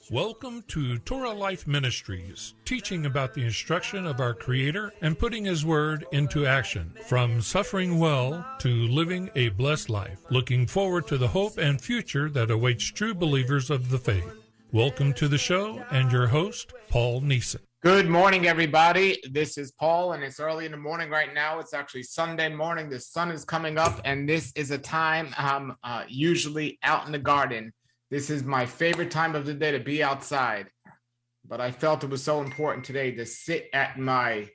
Welcome to Torah Life Ministries, teaching about the instruction of our Creator and putting His Word into action, from suffering well to living a blessed life, looking forward to the hope and future that awaits true believers of the faith. Welcome to the show and your host, Paul Neeson. Good morning, everybody. This is Paul, and it's early in the morning right now. It's actually Sunday morning. The sun is coming up, and this is a time I'm usually out in the garden. This is my favorite time of the day to be outside, but I felt it was so important today to sit at my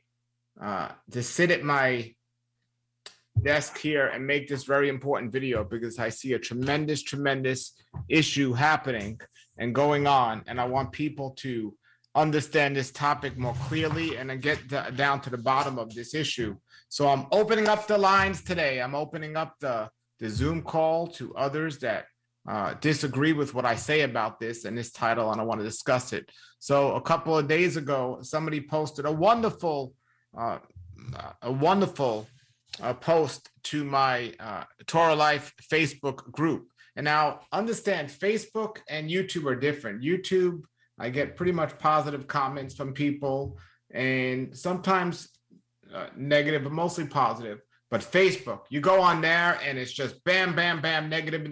desk here and make this very important video because I see a tremendous issue happening and going on, and I want people to understand this topic more clearly and then get down to the bottom of this issue. So I'm opening up the lines today. I'm opening up the Zoom call to others that disagree with what I say about this and this title, and I want to discuss it. So a couple of days ago, somebody posted a wonderful post to my Torah Life Facebook group. And now understand, Facebook and YouTube are different. YouTube, I get pretty much positive comments from people, and sometimes negative, but mostly positive. But Facebook, you go on there and it's just bam, bam, bam, negative.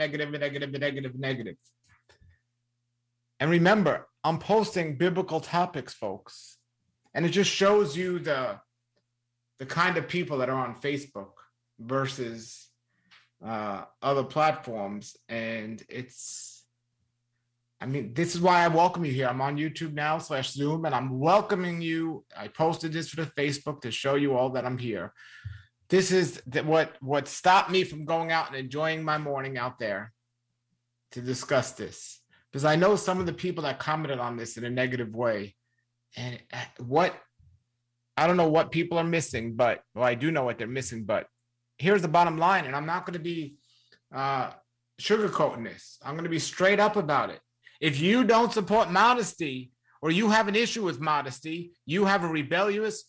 And remember, I'm posting biblical topics, folks. And it just shows you the kind of people that are on Facebook versus other platforms. And this is why I welcome you here. I'm on YouTube now /Zoom, and I'm welcoming you. I posted this for the Facebook to show you all that I'm here. This is what stopped me from going out and enjoying my morning out there to discuss this. Because I know some of the people that commented on this in a negative way. And I don't know what people are missing, I do know what they're missing, but here's the bottom line, and I'm not going to be sugarcoating this. I'm going to be straight up about it. If you don't support modesty, or you have an issue with modesty, you have a rebellious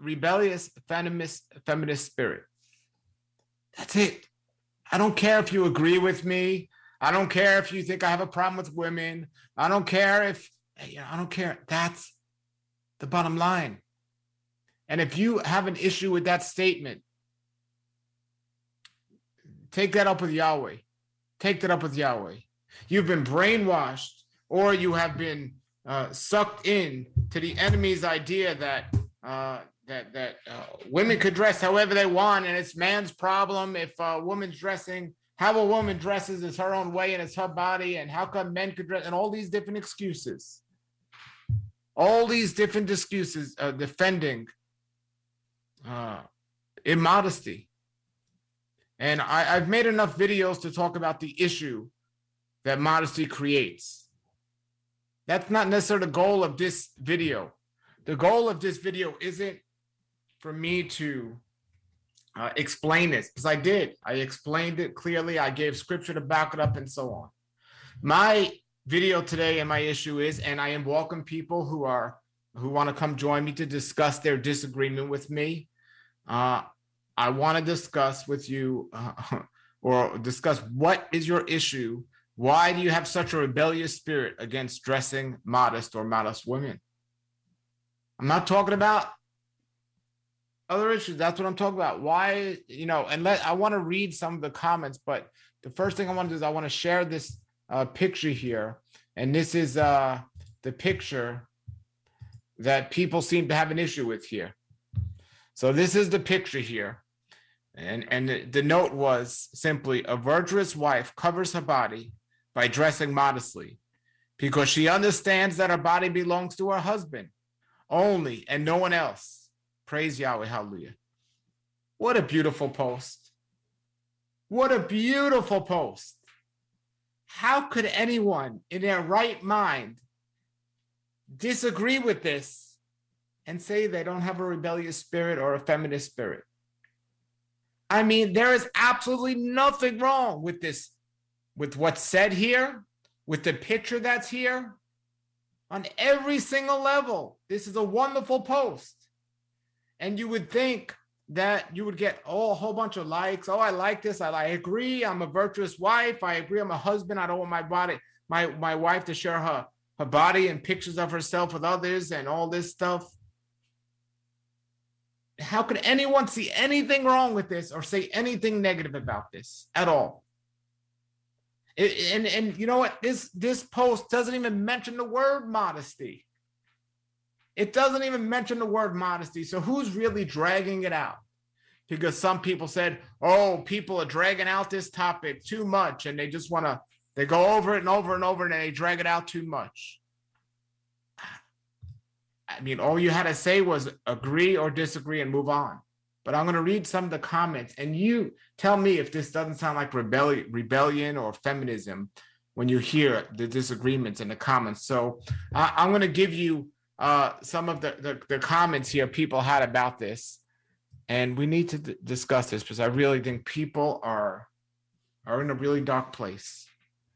feminist spirit. That's it. I don't care if you agree with me. I don't care if you think I have a problem with women. I don't care. That's the bottom line. And if you have an issue with that statement, take that up with Yahweh. Take that up with Yahweh. You've been brainwashed, or you have been sucked in to the enemy's idea that women could dress however they want, and it's man's problem if a woman's dressing. How a woman dresses is her own way, and it's her body, and how come men could dress, and all these different excuses. All these different excuses defending immodesty. And I've made enough videos to talk about the issue that modesty creates. That's not necessarily the goal of this video. The goal of this video isn't for me to explain this, because I did. I explained it clearly. I gave scripture to back it up and so on. My video today and my issue is, and I am welcome people who want to come join me to discuss their disagreement with me. I want to discuss with you or discuss what is your issue. Why do you have such a rebellious spirit against dressing modest or modest women? I'm not talking about other issues. That's what I'm talking about. Why, I want to read some of the comments, but the first thing I want to do is I want to share this picture here. And this is the picture that people seem to have an issue with here. So this is the picture here. And the note was simply, a virtuous wife covers her body by dressing modestly because she understands that her body belongs to her husband only and no one else. Praise Yahweh. Hallelujah. What a beautiful post. What a beautiful post. How could anyone in their right mind disagree with this and say they don't have a rebellious spirit or a feminist spirit? I mean, there is absolutely nothing wrong with this, with what's said here, with the picture that's here. On every single level, this is a wonderful post. And you would think that you would get a whole bunch of likes. Oh, I like this. I agree. I'm a virtuous wife. I agree. I'm a husband. I don't want my wife to share her her body and pictures of herself with others and all this stuff. How could anyone see anything wrong with this or say anything negative about this at all? And you know what? This post doesn't even mention the word modesty. It doesn't even mention the word modesty. So who's really dragging it out? Because some people said, oh, people are dragging out this topic too much, and they just want to, they go over it and over and over, and they drag it out too much. I mean, all you had to say was agree or disagree and move on. But I'm going to read some of the comments, and you tell me if this doesn't sound like rebellion or feminism when you hear the disagreements in the comments. So I'm going to give you some of the comments here people had about this, and we need to discuss this because I really think people are in a really dark place,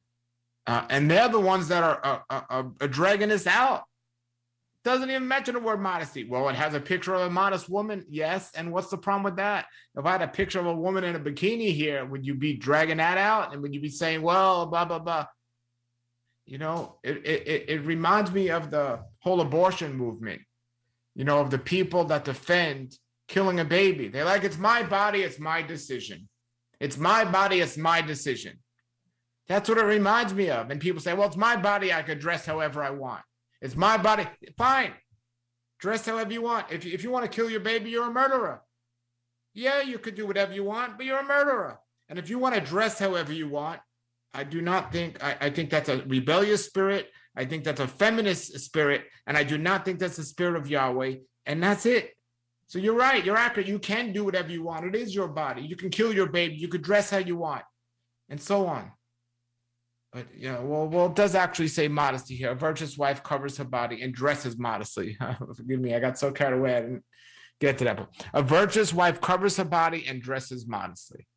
and they're the ones that are dragging this out. Doesn't even mention the word modesty. Well, it has a picture of a modest woman. Yes. And what's the problem with that? If I had a picture of a woman in a bikini here, would you be dragging that out? And would you be saying, well, blah, blah, blah? You know, it reminds me of the whole abortion movement, you know, of the people that defend killing a baby. They're like, it's my body, it's my decision. It's my body, it's my decision. That's what it reminds me of. And people say, well, it's my body, I could dress however I want. It's my body. Fine. Dress however you want. If you want to kill your baby, you're a murderer. Yeah, you could do whatever you want, but you're a murderer. And if you want to dress however you want, I do not think, I think that's a rebellious spirit. I think that's a feminist spirit. And I do not think that's the spirit of Yahweh. And that's it. So you're right. You're accurate. You can do whatever you want. It is your body. You can kill your baby. You could dress how you want, and so on. But yeah, well, it does actually say modesty here. A virtuous wife covers her body and dresses modestly. Forgive me, I got so carried away I didn't get to that point. A virtuous wife covers her body and dresses modestly.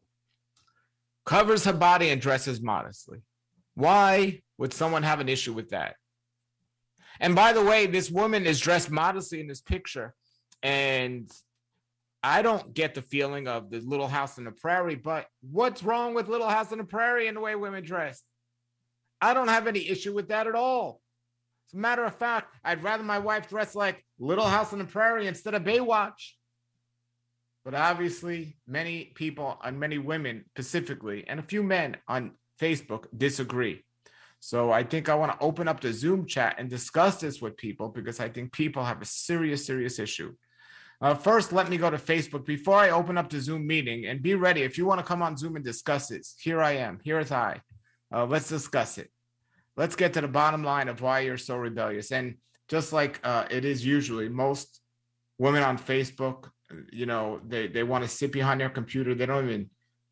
Covers her body and dresses modestly. Why would someone have an issue with that? And by the way, this woman is dressed modestly in this picture, and I don't get the feeling of the Little House on the Prairie, but what's wrong with Little House on the Prairie and the way women dress? I don't have any issue with that at all. As a matter of fact, I'd rather my wife dress like Little House on the Prairie instead of Baywatch. But obviously, many people and many women specifically, and a few men on Facebook disagree. So I think I want to open up the Zoom chat and discuss this with people because I think people have a serious, serious issue. First, let me go to Facebook before I open up the Zoom meeting, and be ready. If you want to come on Zoom and discuss this, here I am. Here is I. Let's discuss it. Let's get to the bottom line of why you're so rebellious. And just like it is usually, most women on Facebook, you know, they want to sit behind their computer. They don't even,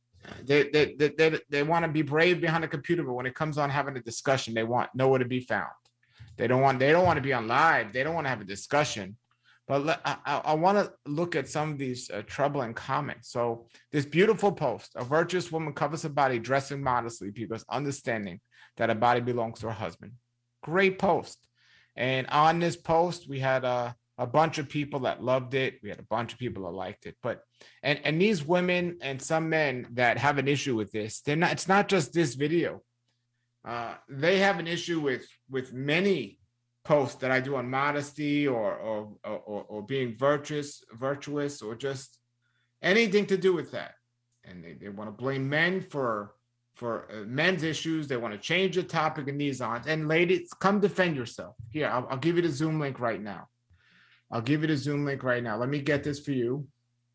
they want to be brave behind the computer, but when it comes on having a discussion, they want nowhere to be found. They don't want to be on live. They don't want to have a discussion. But I want to look at some of these troubling comments. So this beautiful post, a virtuous woman covers her body dressing modestly because understanding that her body belongs to her husband. Great post. And on this post, we had a bunch of people that loved it. We had a bunch of people that liked it. But and these women and some men that have an issue with this, it's not just this video. They have an issue with many posts that I do on modesty or being virtuous or just anything to do with that. And they want to blame men for men's issues. They want to change the topic and these on. And ladies, come defend yourself. Here, I'll give you the Zoom link right now. Let me get this for you.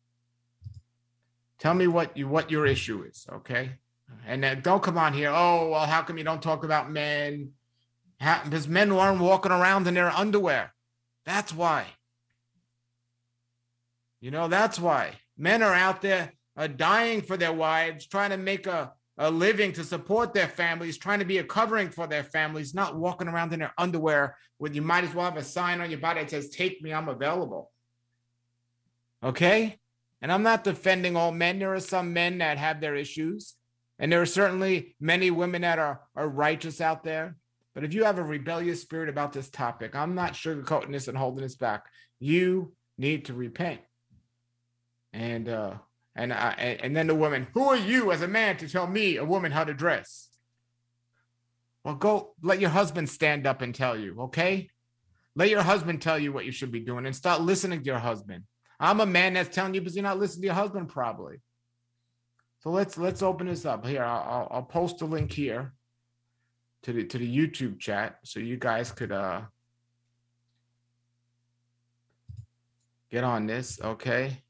Tell me what your issue is, okay? And then don't come on here. Oh, well, how come you don't talk about men? Because men aren't walking around in their underwear. That's why. You know, that's why. Men are out there dying for their wives, trying to make a living to support their families, trying to be a covering for their families, not walking around in their underwear when you might as well have a sign on your body that says, take me, I'm available. Okay? And I'm not defending all men. There are some men that have their issues. And there are certainly many women that are righteous out there. But if you have a rebellious spirit about this topic, I'm not sugarcoating this and holding this back. You need to repent. And then the woman, who are you as a man to tell me, a woman, how to dress? Well, go let your husband stand up and tell you, okay? Let your husband tell you what you should be doing and start listening to your husband. I'm a man that's telling you because you're not listening to your husband probably. So let's open this up here. I'll post a link here to the YouTube chat so you guys could get on this. Okay.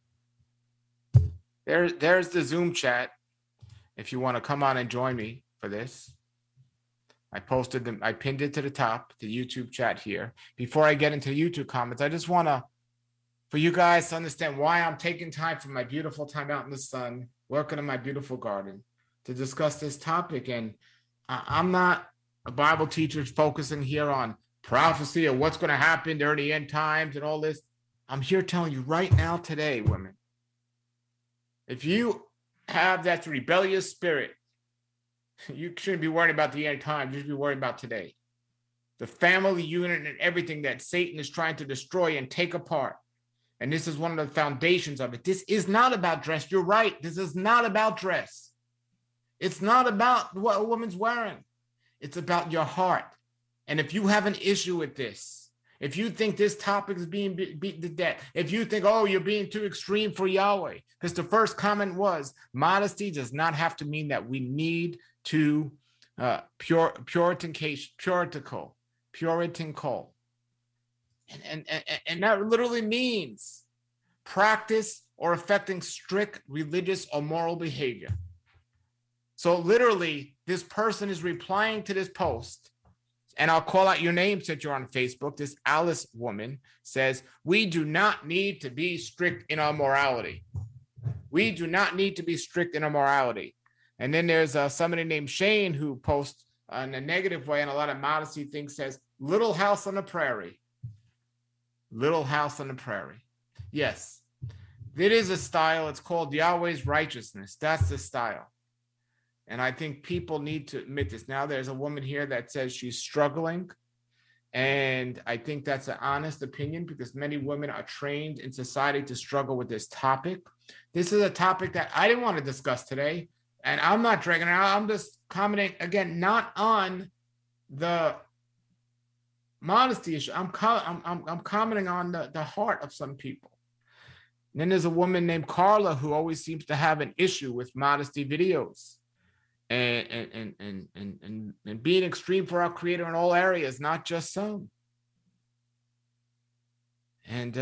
There's the Zoom chat. If you want to come on and join me for this. I posted them, I pinned it to the top, the YouTube chat here. Before I get into YouTube comments, I just want to, for you guys to understand why I'm taking time from my beautiful time out in the sun, working in my beautiful garden to discuss this topic. And I'm not a Bible teacher focusing here on prophecy or what's going to happen during the end times and all this. I'm here telling you right now today, women, if you have that rebellious spirit, you shouldn't be worried about the end times. You should be worried about today. The family unit and everything that Satan is trying to destroy and take apart. And this is one of the foundations of it. This is not about dress. You're right. This is not about dress. It's not about what a woman's wearing. It's about your heart. And if you have an issue with this, if you think this topic is being beaten to death, if you think, oh, you're being too extreme for Yahweh, because the first comment was, modesty does not have to mean that we need to puritanical. And that literally means practice or affecting strict religious or moral behavior. So literally, this person is replying to this post, and I'll call out your name since you're on Facebook. This Alice woman says, we do not need to be strict in our morality. We do not need to be strict in our morality. And then there's somebody named Shane who posts in a negative way and a lot of modesty things, says, Little House on the Prairie. Little House on the Prairie. Yes, it is a style. It's called Yahweh's Righteousness. That's the style. And I think people need to admit this. Now there's a woman here that says she's struggling. And I think that's an honest opinion because many women are trained in society to struggle with this topic. This is a topic that I didn't want to discuss today. And I'm not dragging it out. I'm just commenting, again, not on the modesty issue. I'm commenting on the heart of some people. And then there's a woman named Carla who always seems to have an issue with modesty videos and being extreme for our Creator in all areas, not just some. And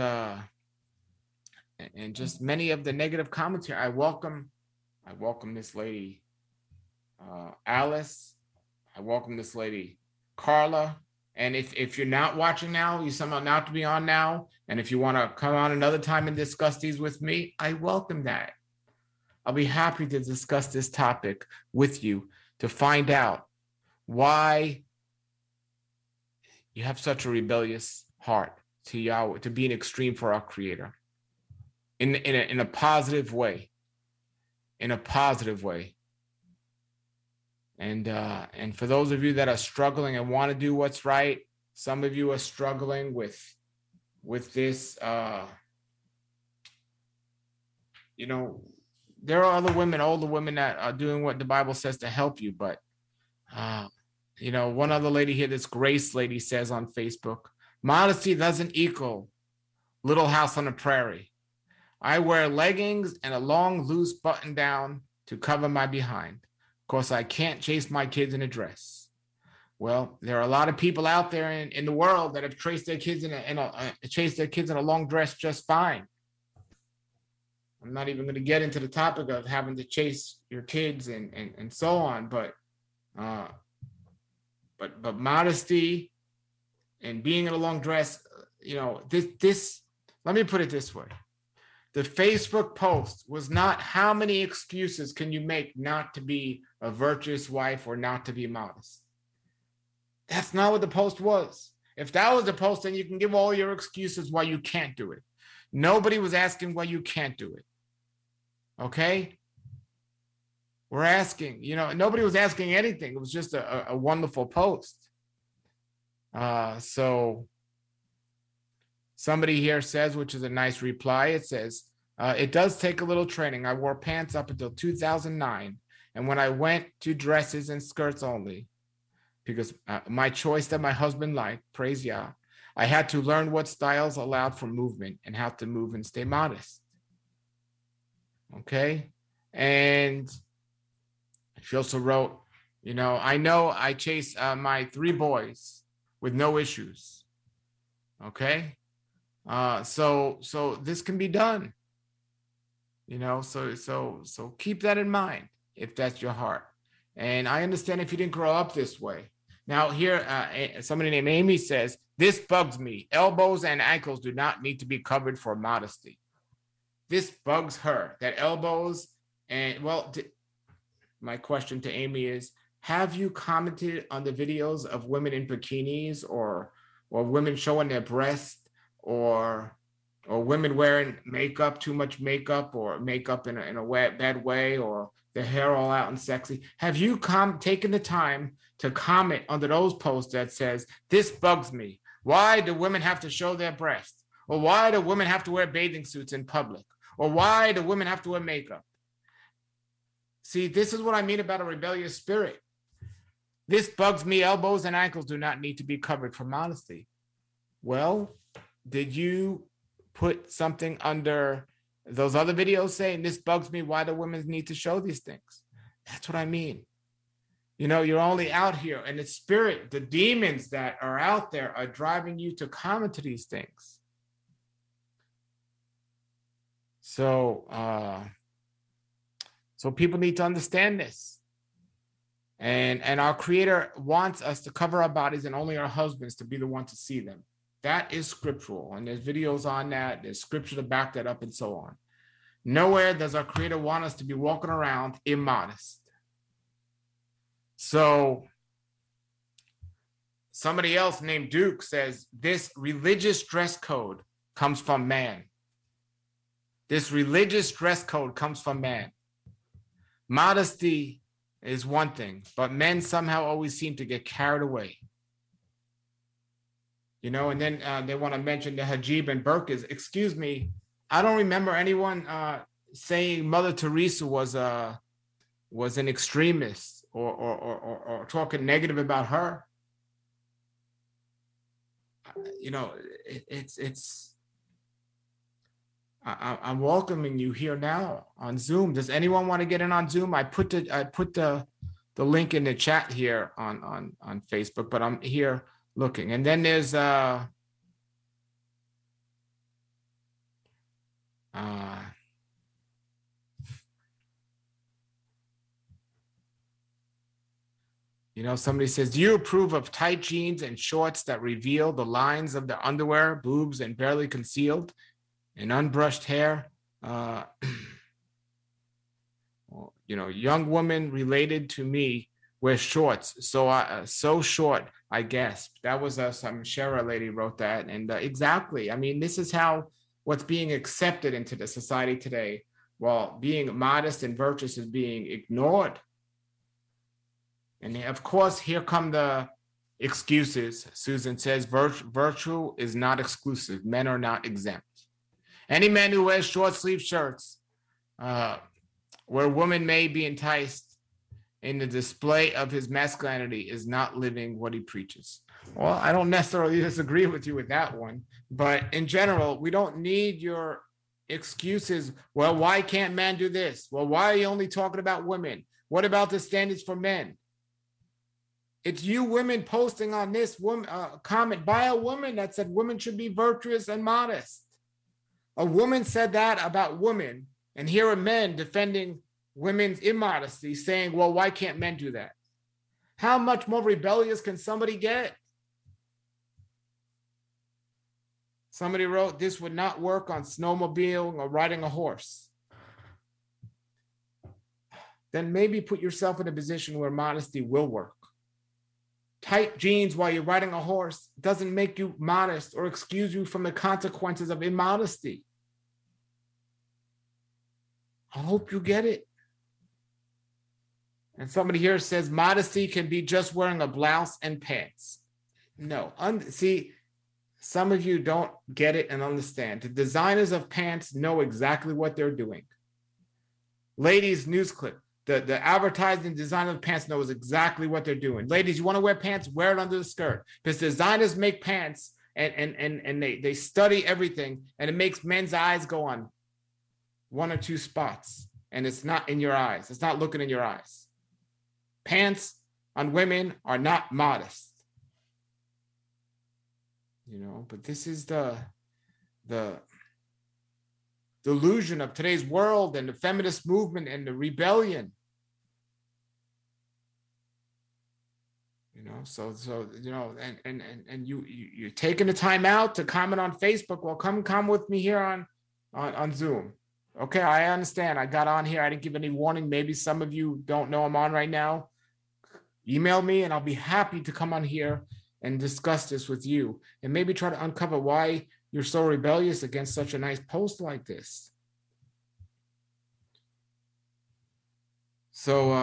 just many of the negative comments here. I welcome this lady, Alice. I welcome this lady, Carla. And if you're not watching now, you somehow not to be on now. And if you want to come on another time and discuss these with me, I welcome that. I'll be happy to discuss this topic with you to find out why you have such a rebellious heart to Yahweh, to being extreme for our Creator in a positive way. In a positive way. And for those of you that are struggling and want to do what's right, some of you are struggling with this. There are other women, older women that are doing what the Bible says to help you. But one other lady here, this Grace lady, says on Facebook, modesty doesn't equal Little House on the Prairie. I wear leggings and a long, loose button down to cover my behind. Of course, I can't chase my kids in a dress. Well, there are a lot of people out there in the world that have chased their kids in a long dress just fine. I'm not even going to get into the topic of having to chase your kids and so on, but modesty and being in a long dress, this. Let me put it this way. The Facebook post was not how many excuses can you make not to be a virtuous wife or not to be modest. That's not what the post was. If that was the post, then you can give all your excuses why you can't do it. Nobody was asking why you can't do it. Okay? We're asking, nobody was asking anything. It was just a wonderful post. So somebody here says, which is a nice reply, it says, it does take a little training. I wore pants up until 2009. And when I went to dresses and skirts only, because my choice that my husband liked, praise Yah, I had to learn what styles allowed for movement and how to move and stay modest. Okay. And she also wrote, I know I chase my 3 boys with no issues. Okay. So this can be done. So keep that in mind if that's your heart. And I understand if you didn't grow up this way. Now here, somebody named Amy says, this bugs me. Elbows and ankles do not need to be covered for modesty. This bugs her, that elbows and, my question to Amy is, have you commented on the videos of women in bikinis or women showing their breasts or women wearing makeup, too much makeup, or makeup in a bad way, or their hair all out and sexy? Have you taken the time to comment under those posts that says, this bugs me? Why do women have to show their breasts? Or why do women have to wear bathing suits in public? Or why do women have to wear makeup? See, this is what I mean about a rebellious spirit. This bugs me. Elbows and ankles do not need to be covered for modesty. Well, did you put something under those other videos saying, this bugs me, why do women need to show these things? That's what I mean. You're only out here, and the spirit, the demons that are out there are driving you to comment to these things. So people need to understand this. And our Creator wants us to cover our bodies and only our husbands to be the one to see them. That is scriptural. And there's videos on that. There's scripture to back that up and so on. Nowhere does our Creator want us to be walking around immodest. So somebody else named Duke says, this religious dress code comes from man. This religious dress code comes from man. Modesty is one thing, but men somehow always seem to get carried away. And then they want to mention the hijab and burqas. Excuse me, I don't remember anyone saying Mother Teresa was an extremist or talking negative about her. I'm welcoming you here now on Zoom. Does anyone want to get in on Zoom? I put the link in the chat here on Facebook, but I'm here looking. And then there's somebody says, do you approve of tight jeans and shorts that reveal the lines of the underwear, boobs, and barely concealed, and unbrushed hair? Young woman related to me wear shorts, so short I gasped. That was some Shara lady wrote that, and exactly. I mean, this is what's being accepted into the society today, while being modest and virtuous is being ignored. And of course, here come the excuses. Susan says, virtue is not exclusive. Men are not exempt. Any man who wears short sleeve shirts, where a woman may be enticed in the display of his masculinity, is not living what he preaches. Well, I don't necessarily disagree with you with that one, but in general, we don't need your excuses. Well, why can't men do this? Well, why are you only talking about women? What about the standards for men? It's you women posting on this comment by a woman that said women should be virtuous and modest. A woman said that about women, and here are men defending women's immodesty, saying, well, why can't men do that? How much more rebellious can somebody get? Somebody wrote, this would not work on snowmobiling or riding a horse. Then maybe put yourself in a position where modesty will work. Tight jeans while you're riding a horse doesn't make you modest or excuse you from the consequences of immodesty. I hope you get it. And somebody here says modesty can be just wearing a blouse and pants. No, see, some of you don't get it and understand. The designers of pants know exactly what they're doing. Ladies, news clip. the advertising designer of pants knows exactly what they're doing. Ladies, you want to wear pants? Wear it under the skirt, because designers make pants and they study everything, and it makes men's eyes go on one or two spots, and it's not in your eyes. It's not looking in your eyes. Pants on women are not modest, but this is the delusion of today's world and the feminist movement and the rebellion. And you're taking the time out to comment on Facebook. Well, come with me here on Zoom. Okay, I understand. I got on here. I didn't give any warning. Maybe some of you don't know I'm on right now. Email me and I'll be happy to come on here and discuss this with you, and maybe try to uncover why you're so rebellious against such a nice post like this. So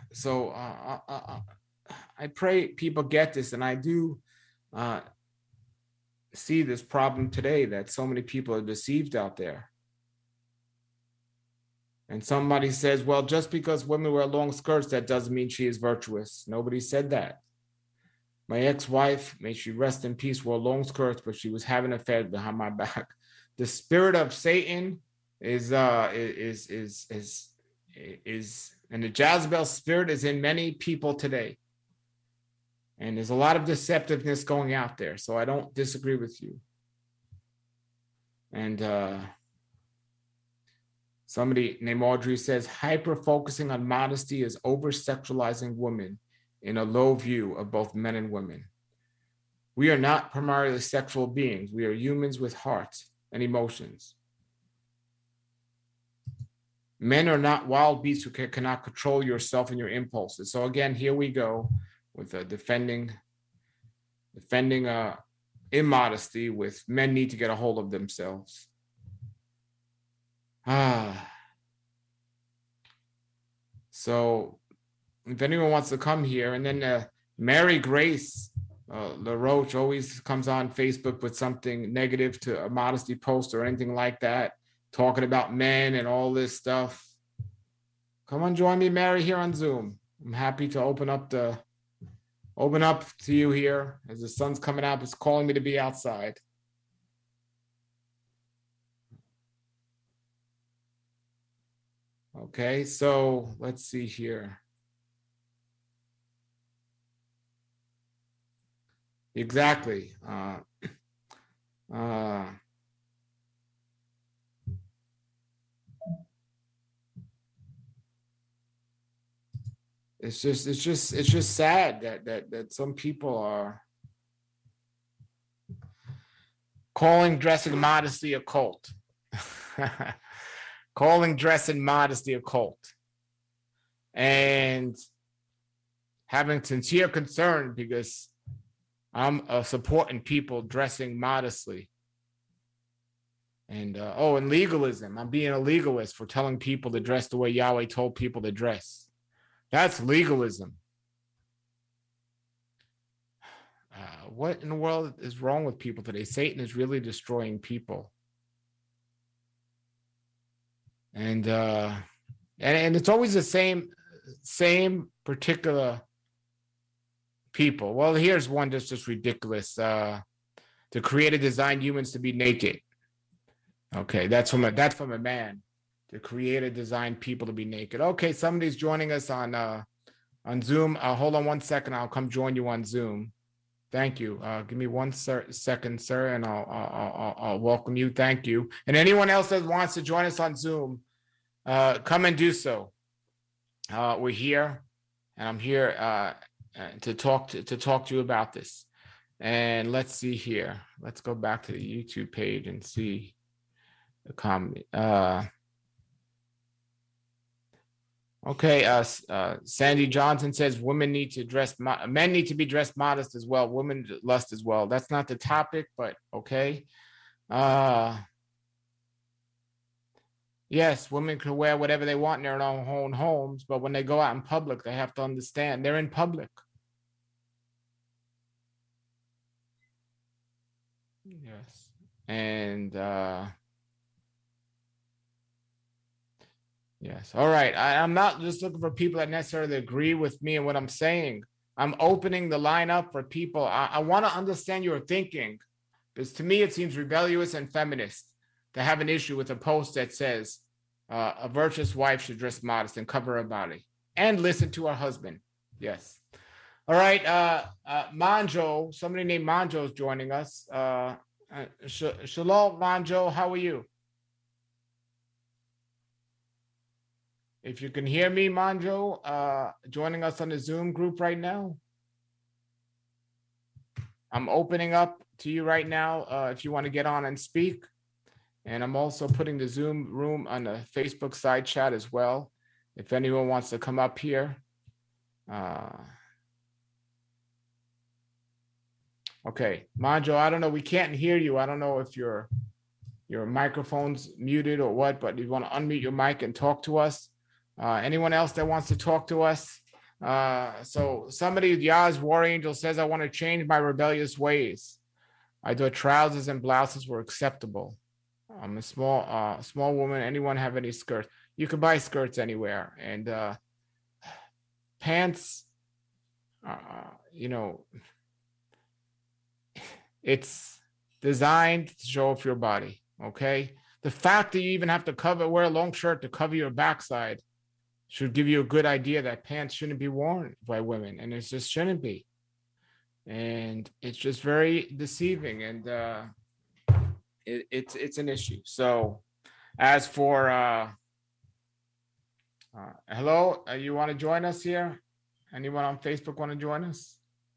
I pray people get this, and I do see this problem today, that so many people are deceived out there. And somebody says, well, just because women wear long skirts, that doesn't mean she is virtuous. Nobody said that. My ex-wife, may she rest in peace, wore long skirts, but she was having affairs behind my back. The spirit of Satan is and the Jezebel spirit is in many people today. And there's a lot of deceptiveness going out there. So I don't disagree with you. And somebody named Audrey says, hyper-focusing on modesty is over-sexualizing women in a low view of both men and women. We are not primarily sexual beings. We are humans with hearts and emotions. Men are not wild beasts who cannot control yourself and your impulses. So again, here we go with defending immodesty with men need to get a hold of themselves. So if anyone wants to come here, and then Mary Grace LaRoche always comes on Facebook with something negative to a modesty post or anything like that, talking about men and all this stuff. Come on, join me, Mary, here on Zoom. I'm happy to open up to you here as the sun's coming out. It's calling me to be outside. Okay, so let's see here. Exactly. It's just sad that some people are calling dressing modesty a cult. Calling dressing modesty a cult. And having sincere concern because I'm supporting people dressing modestly. And and legalism. I'm being a legalist for telling people to dress the way Yahweh told people to dress. That's legalism. What in the world is wrong with people today? Satan is really destroying people. And it's always the same particular people. Well, here's one that's just ridiculous. To create and design humans to be naked. Okay, that's from a man. To create and design people to be naked. Okay, somebody's joining us on Zoom. Hold on one second. I'll come join you on Zoom. Thank you. Give me one second, sir, and I'll welcome you. Thank you. And anyone else that wants to join us on Zoom, come and do so. We're here, and I'm here to talk to you about this. And let's see here. Let's go back to the YouTube page and see the comment. Okay, Sandy Johnson says men need to be dressed modest as well. Women lust as well. That's not the topic, but okay. Yes, women can wear whatever they want in their own homes, but when they go out in public, they have to understand they're in public. Yes, and Yes. All right. I'm not just looking for people that necessarily agree with me and what I'm saying. I'm opening the line up for people. I want to understand your thinking, because to me, it seems rebellious and feminist to have an issue with a post that says a virtuous wife should dress modest and cover her body and listen to her husband. Yes. All right. Manjo, somebody named Manjo is joining us. Shalom, Manjo. How are you? If you can hear me, Manjo, joining us on the Zoom group right now. I'm opening up to you right now if you want to get on and speak. And I'm also putting the Zoom room on the Facebook side chat as well, if anyone wants to come up here. Okay, Manjo, I don't know. We can't hear you. I don't know if your microphone's muted or what, but you want to unmute your mic and talk to us. Anyone else that wants to talk to us? So somebody, Yah's War Angel says, I want to change my rebellious ways. I thought trousers and blouses were acceptable. I'm a small woman. Anyone have any skirts? You can buy skirts anywhere. And pants, it's designed to show off your body, okay? The fact that you even have to wear a long shirt to cover your backside should give you a good idea that pants shouldn't be worn by women, and it just shouldn't be. And it's just very deceiving, and it's an issue. So as for, hello, you want to join us here? Anyone on Facebook want to join us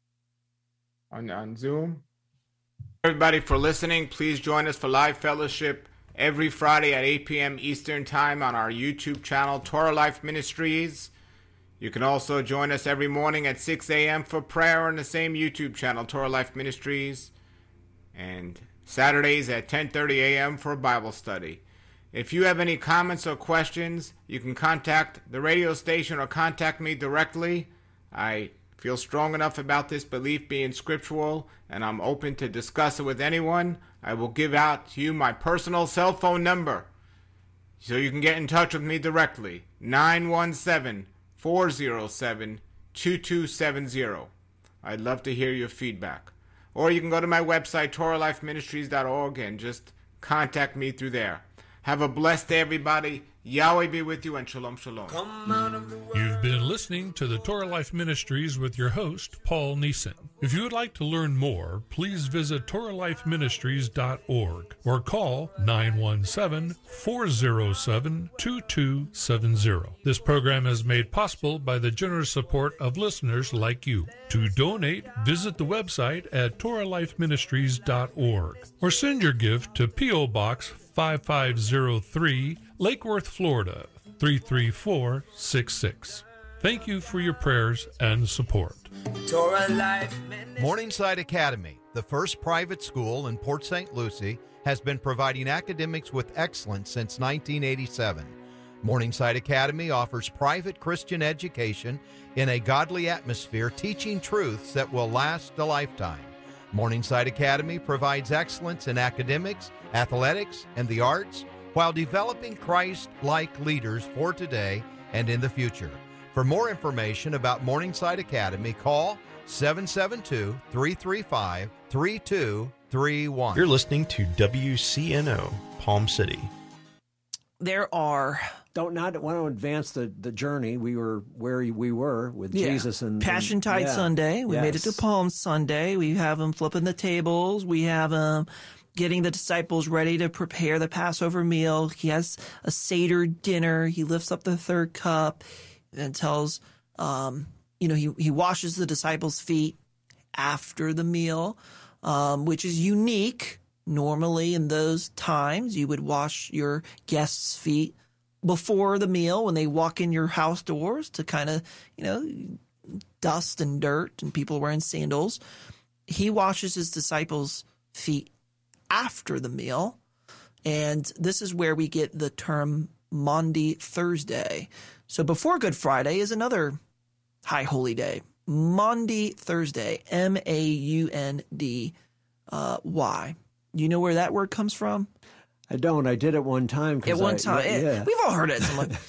on Zoom? Everybody for listening, please join us for live fellowship every Friday at 8 p.m. Eastern Time on our YouTube channel, Torah Life Ministries. You can also join us every morning at 6 a.m. for prayer on the same YouTube channel, Torah Life Ministries. And Saturdays at 10:30 a.m. for Bible study. If you have any comments or questions, you can contact the radio station or contact me directly. I feel strong enough about this belief being scriptural, and I'm open to discuss it with anyone. I will give out to you my personal cell phone number so you can get in touch with me directly. 917-407-2270. I'd love to hear your feedback. Or you can go to my website, TorahLifeMinistries.org, and just contact me through there. Have a blessed day, everybody. Yahweh be with you, and shalom, shalom. You've been listening to the Torah Life Ministries with your host, Paul Neeson. If you would like to learn more, please visit TorahLifeMinistries.org or call 917-407-2270. This program is made possible by the generous support of listeners like you. To donate, visit the website at TorahLifeMinistries.org or send your gift to P.O. Box 5503, Lake Worth, Florida, 33466. Thank you for your prayers and support. Morningside Academy, the first private school in Port St. Lucie, has been providing academics with excellence since 1987. Morningside Academy offers private Christian education in a godly atmosphere, teaching truths that will last a lifetime. Morningside Academy provides excellence in academics, athletics, and the arts, while developing Christ-like leaders for today and in the future. For more information about Morningside Academy, call 772-335-3231. You're listening to WCNO, Palm City. There are... want to advance the journey. We were where we were with Jesus and Passion Tide Sunday. We made it to Palm Sunday. We have him flipping the tables. We have him getting the disciples ready to prepare the Passover meal. He has a Seder dinner. He lifts up the third cup and tells, he washes the disciples' feet after the meal, which is unique. Normally in those times, you would wash your guests' feet before the meal when they walk in your house doors to kind of, dust and dirt and people wearing sandals. He washes his disciples' feet after the meal. And this is where we get the term Maundy Thursday. So before Good Friday is another high holy day. Maundy Thursday, Maundy. You know where that word comes from? I don't. I did it one time. We've all heard it.